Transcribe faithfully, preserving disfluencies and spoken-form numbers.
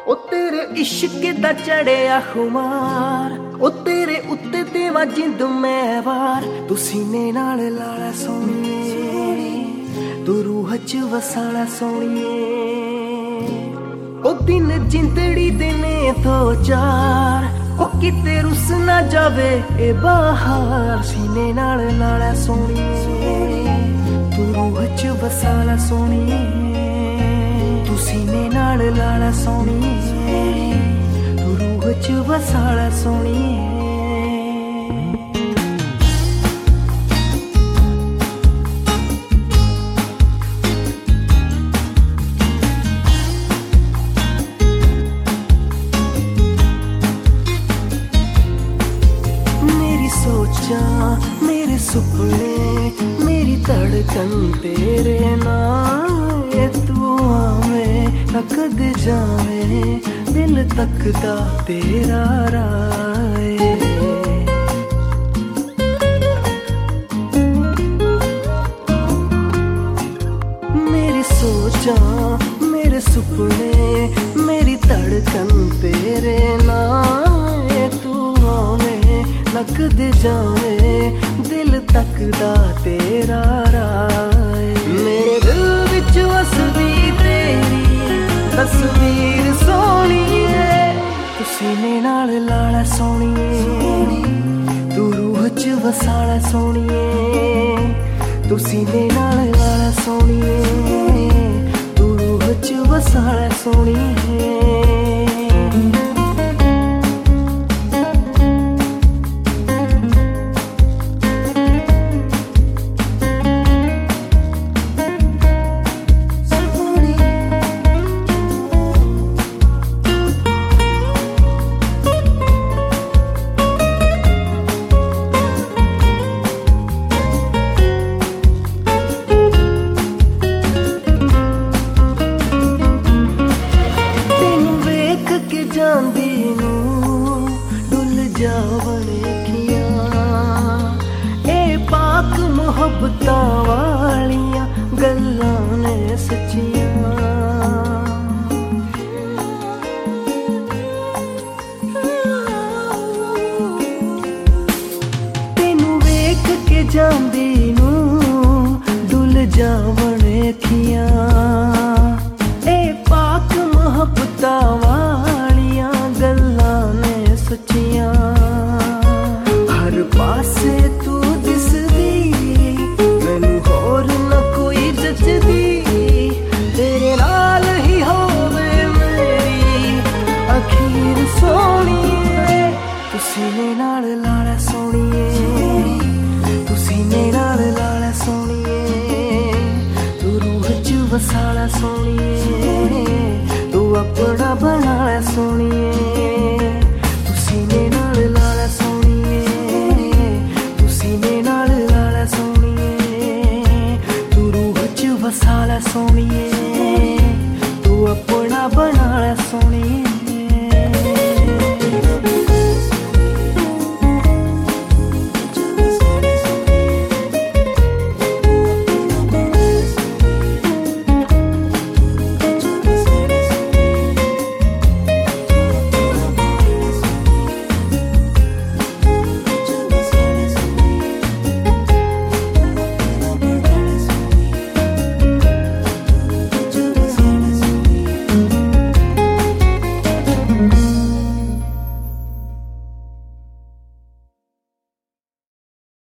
ओ तेरे इश्क दा चढ़िया खुमार, ओ तेरे उत्ते देवा जिंद मैं वार। तू सीने नाल लाला सोनिए, तू रूह च वसाला सोनिए। ओ दिन जिंदड़ी देने तो चार, ओ किते रुस ना जावे ए बाहर। सीने नाल लाला सोनिए, तू रूह च वसाला सोनिए। तू सीने नाल लाला सोनिए, तू रूह च वसाला सोनिए। मेरे सुपने मेरी धड़कन तेरे नाम। ये तू आवे न कदे जावे, दिल तकदा तेरा राय। मेरी सोचा मेरे सुपने मेरी धड़कन तेरे नाम। ये तू आवे न कदे जावे, दिल तकदा तेरा राय। मेरे दिल विच वसदी तेरी तस्वीर सोनिए। तू सीने नाल लाला सोनिए, तू रूह च वसाला सोनिए। तू सीने नाल लाला सोनिए, तू रूह च वसाला सोनिए। जांदी नू डुल जावने खियां, ए पाक मुहब्बतां वालियां गल्लां ने सच्चियां। तेनू वेख के जांदी नू डुल जावने खियां, ए पाक मुहब्बतां हर पासे तू दिसदी, मैनू होर न कोई जचदी। तेरे नाल ही होवे मेरी अखीर सोनिए। तू सीने नाल लाला सोनिए, तू सीने नाल लाला सोनिए। तू रूह च वसाला सोनिए, तू अपना बनाला सोनिए।